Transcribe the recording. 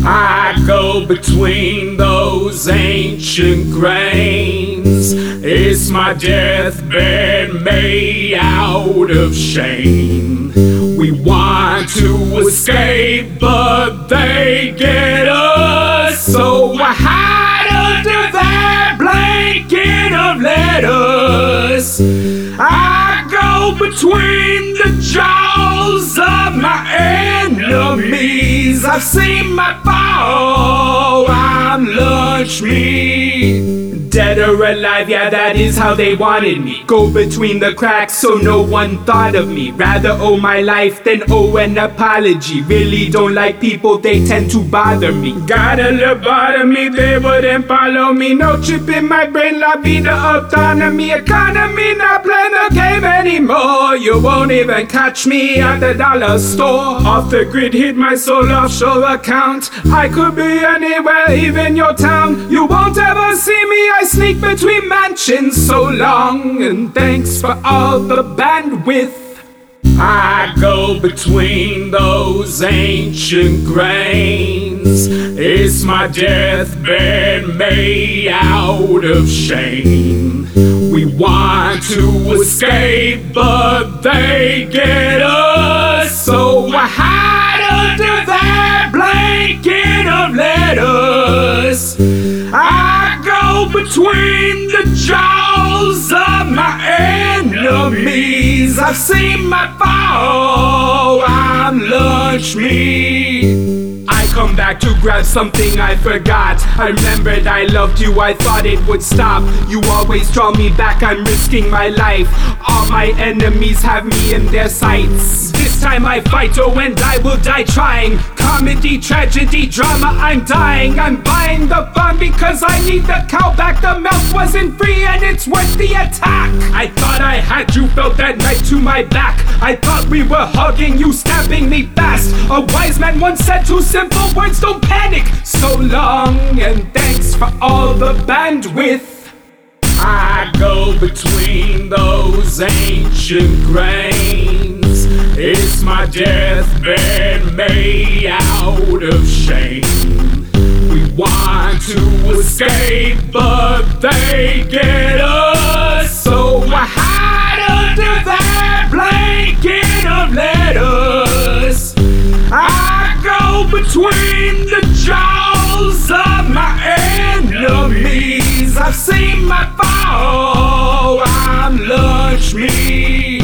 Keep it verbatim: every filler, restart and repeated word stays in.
I go between those ancient grains. It's my deathbed made out of shame. We want to escape, but they get us. So I hide under that blanket of letters. I go between the jaws of my enemies. I've seen my fall, I'm lunch meat. Dead or alive, yeah, that is how they wanted me. Go between the cracks so no one thought of me. Rather owe my life than owe an apology. Really don't like people, they tend to bother me. Got a lobotomy, they wouldn't follow me. No chip in my brain, la vida autonomy. Economy, not playing the game anymore. You won't even catch me at the dollar store. Off the grid, hit my soul offshore account. I could be anywhere, even your town. You won't ever see me, I sneak between mansions so long. And thanks for all the bandwidth. I go between those ancient grains. It's my deathbed made out of shame. We want to escape, but they get us. So I hide under that blanket of letters. I go between the jaws of my enemies. I've seen my fall, I'm lunch meat. I come back to grab something I forgot. I remembered I loved you, I thought it would stop. You always draw me back, I'm risking my life. All my enemies have me in their sights. This time I fight, oh, and I will die trying. Comedy, tragedy, drama, I'm dying. I'm buying the fun because I need the cow back. The milk wasn't free and it's worth the attack. I thought I had you, felt that knife to my back. I thought we were hugging, you stabbing me fast. A wise man once said two simple words, don't panic. So long and thanks for all the bandwidth. I go between those ancient grains. It's my deathbed made out of shame. We want to escape, but they get us. So I hide under that blanket of letters. I go between the jaws of my enemies. I've seen my fall, I'm lunch meat.